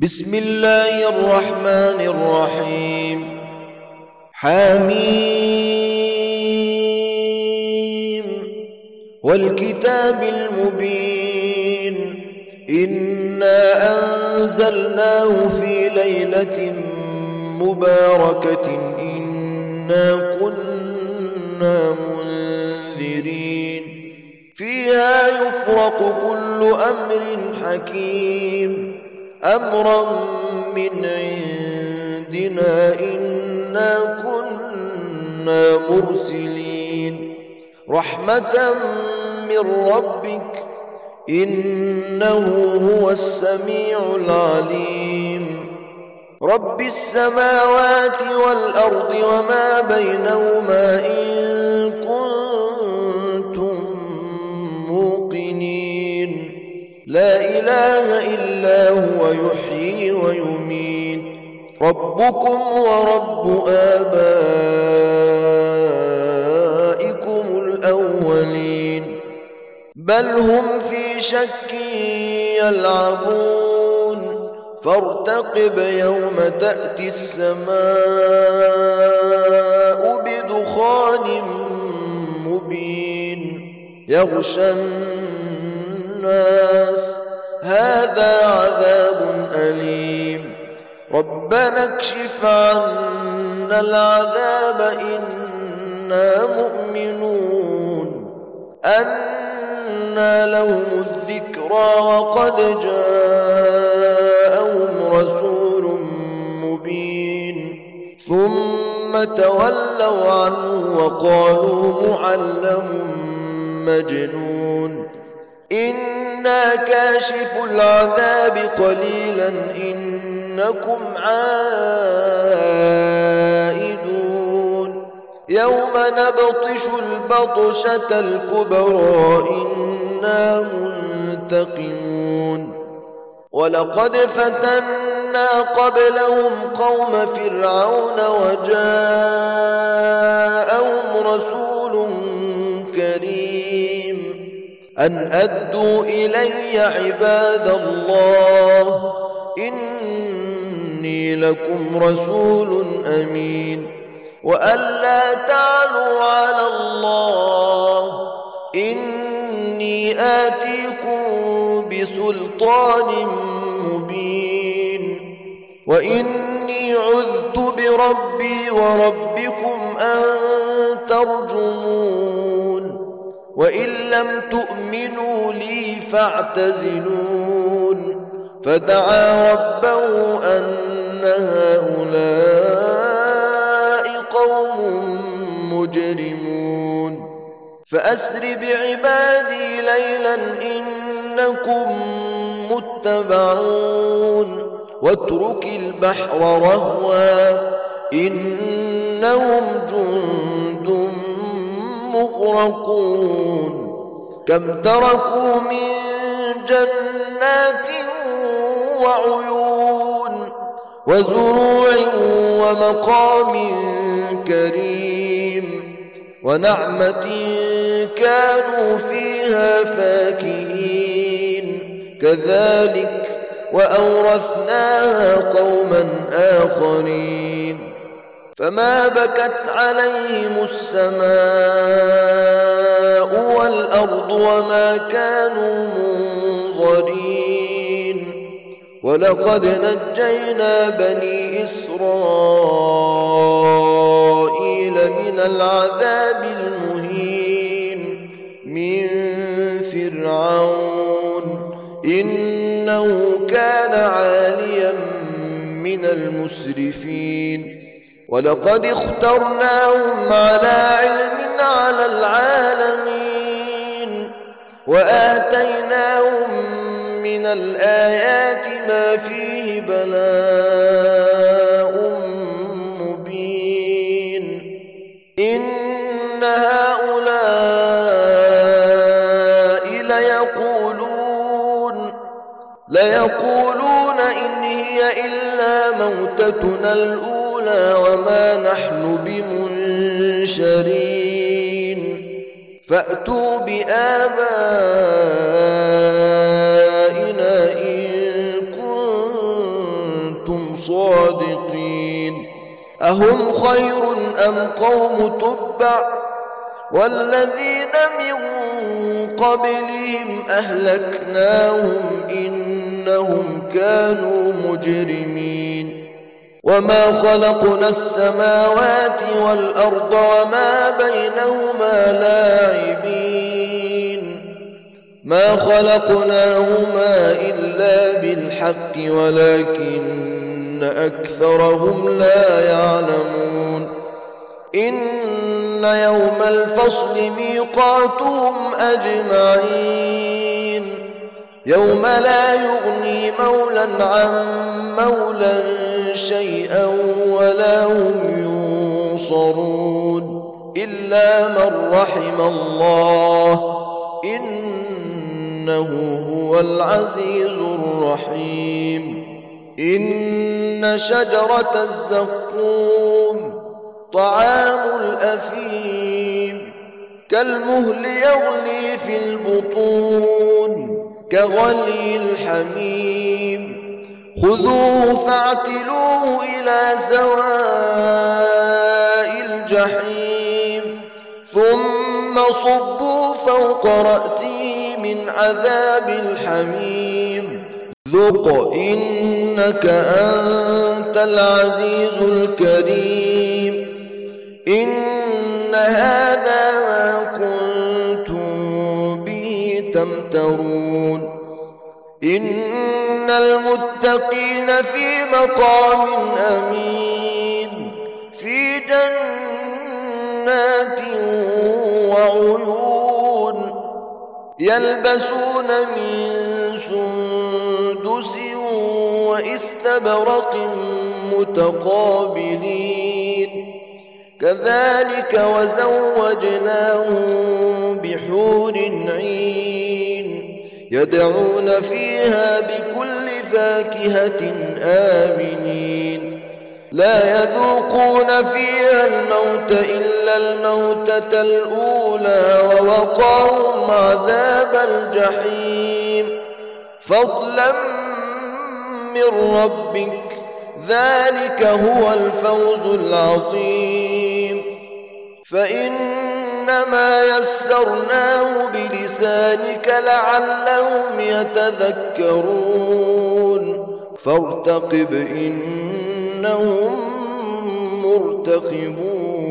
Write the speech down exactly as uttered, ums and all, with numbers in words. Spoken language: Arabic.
بسم الله الرحمن الرحيم. حميم والكتاب المبين، إنا أنزلناه في ليلة مباركة إنا كنا منذرين فيها يفرق كل أمر حكيم أمرا من عندنا إنا كنا مرسلين رحمة من ربك إنه هو السميع العليم. رب السماوات والأرض وما بينهما إن كنتم موقنين لا إله إلا هو يحيي ويميت ربكم ورب آبائكم الأولين بل هم في شك يلعبون فارتقب يوم تأتي السماء بدخان مبين يغشى الناس هذا عذاب أليم ربنا اكشف عنا العذاب إنا مؤمنون أنى لهم الذكرى وقد جاءهم رسول مبين ثم تولوا عنه وقالوا معلم مجنون إنا كاشف العذاب قليلا إنكم عائدون يوم نبطش البطشة الكبرى إنا منتقمون ولقد فتنا قبلهم قوم فرعون وجاءهم رسول كريم أن أدوا إلي عباد الله إني لكم رسول أمين وأن لا تعلوا على الله إني آتيكم بسلطان مبين وإني عذت بربي وربكم أن ترجمون وإن لم تؤمنوا لي فاعتزلون فدعا ربه أن هؤلاء قوم مجرمون فأسر بعبادي ليلا إنكم متبعون واترك البحر رهوا إنهم جند مغرقون كم تركوا من جنات وعيون وزروع ومقام كريم ونعمة كانوا فيها فاكهين كذلك وأورثناها قوما آخرين فما بكت عليهم السماء والأرض وما كانوا منظرين ولقد نجينا بني إسرائيل من العذاب المهين من فرعون إنه كان عاليا من المسرفين ولقد اخترناهم على علم على العالمين وآتيناهم من الآيات ما فيه بلاء مبين إن هؤلاء ليقولون ليقولون إن هي إلا موتتنا الأولى وما نحن بمنشرين فأتوا بآبائنا إن كنتم كنتم صادقين أهم خير أم قوم تبع والذين من قبلهم أهلكناهم إنهم كانوا مجرمين وما خلقنا السماوات والأرض وما بينهما لاعبين ما خلقناهما إلا بالحق ولكن أكثرهم لا يعلمون إن يوم الفصل ميقاتهم أجمعين يوم لا يغني مولا عن مولا شيئا ولا هم ينصرون إلا من رحم الله إنه هو العزيز الرحيم إن شجرة الزقوم طعام الأثيم كالمهل يغلي في البطون كغلي الحميم خذوه فاعتلوه إلى سواء الجحيم ثم صبوا فوق رأسه من عذاب الحميم ذق إنك أنت العزيز الكريم إن هذا ما كنتم به تمترون إن المتقين في مقام أمين في جنات وعيون يلبسون من سندس واستبرق متقابلين كذلك وزوجناهم بحور عين يدعون فيها بكل فاكهة آمنين لا يذوقون فيها الموت إلا الموتة الأولى ووقاهم عذاب الجحيم فضلا من ربك ذلك هو الفوز العظيم فإنما يسرناه بلسانك لعلهم يتذكرون فارتقب إنهم مرتقبون.